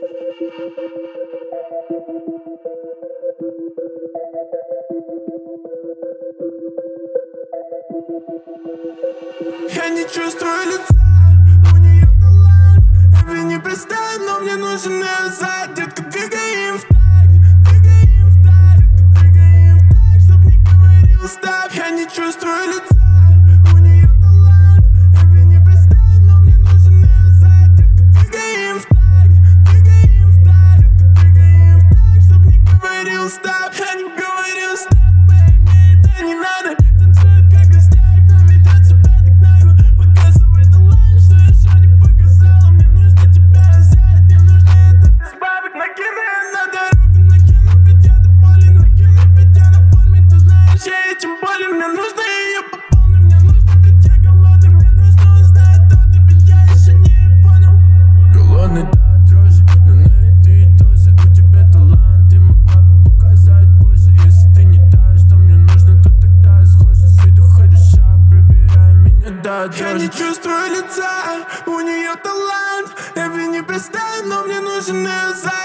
Я не чувствую лица, у нее талант. Эви не представь, но мне нужен ее зад. Детка, двигай им в так, двигай им в так, детка, двигай им в так, чтоб не говорил стоп. Я не чувствую лица, у нее талант. Эви не представь, но мне нужен ее зад. Детка, двигай им в так, двигай им в так, детка, двигай им в так, чтоб не говорил стоп. Я не говорил стоп, baby, это не надо. Танцует как гостяк, но ведет себя так нагло. Показывай талант, что еще не показала. Мне нужно тебя взять, мне нужно это без бабок. Накину на дорогу, накину, ведь я доволен. Накину, ведь я на форме, ты знаешь, я этим болен. Мне нужно ее по полной, мне нужно, ведь я голодный. Мне нужно узнать то, ведь я еще не понял. Голодный до дрожи, но на этой дозе. У тебя талант, ты могла бы показать позже. Если ты не та, что мне нужно, то тогда схожу с виду хороша, пробирая меня до дрожи. Я не чувствую лица, у нее талант. Эви не представь, но мне нужен ее зад.